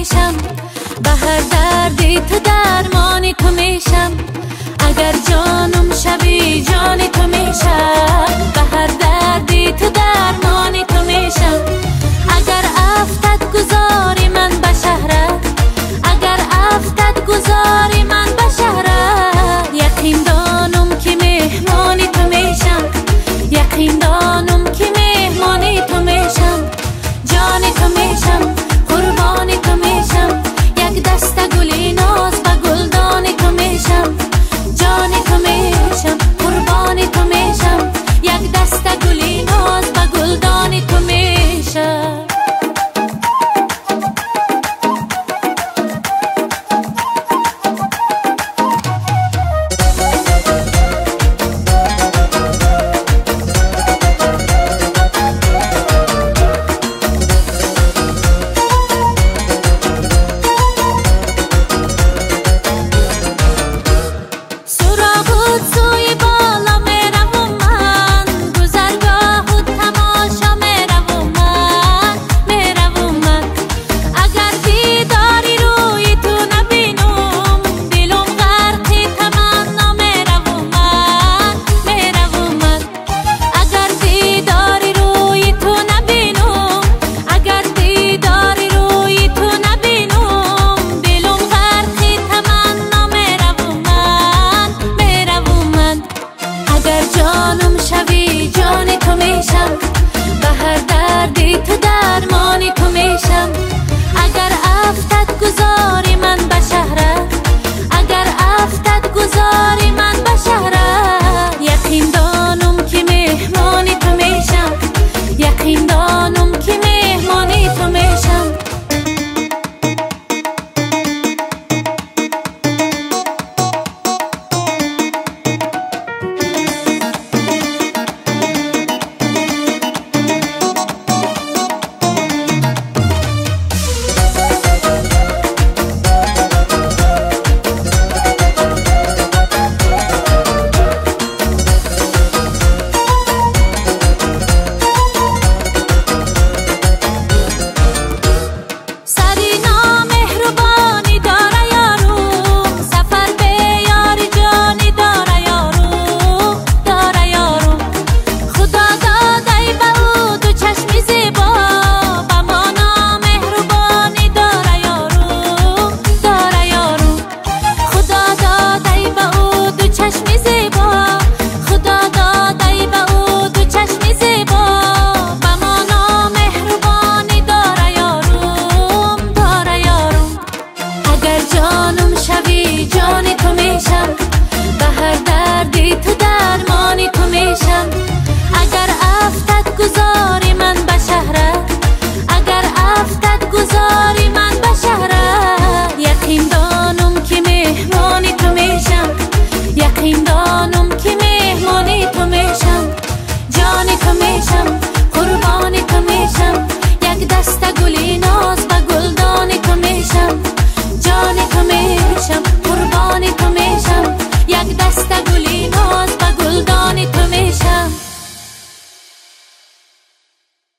میشم، به هر دردی تو درمانی تو میشم. اگر جانم شوی جان تو میشم، به هر دردی تو درمانی تو میشم. اگر افتد گذاری من به شهرت، اگر افتد گذاری من به شهرت، یقین دانم که مهمانی تو میشم، یقین دانم که مهمانی تو میشم. جان تو میشم، قربانی تو میشم، یک دسته گلی ناز به گلدانی تو میشم. جان تو میشم، قربانی تو میشم، یک دسته گلی ناز به گلدانی تو میشم. جانم شوی جان تو میشم، به هر دردی تو درمانی تو میشم.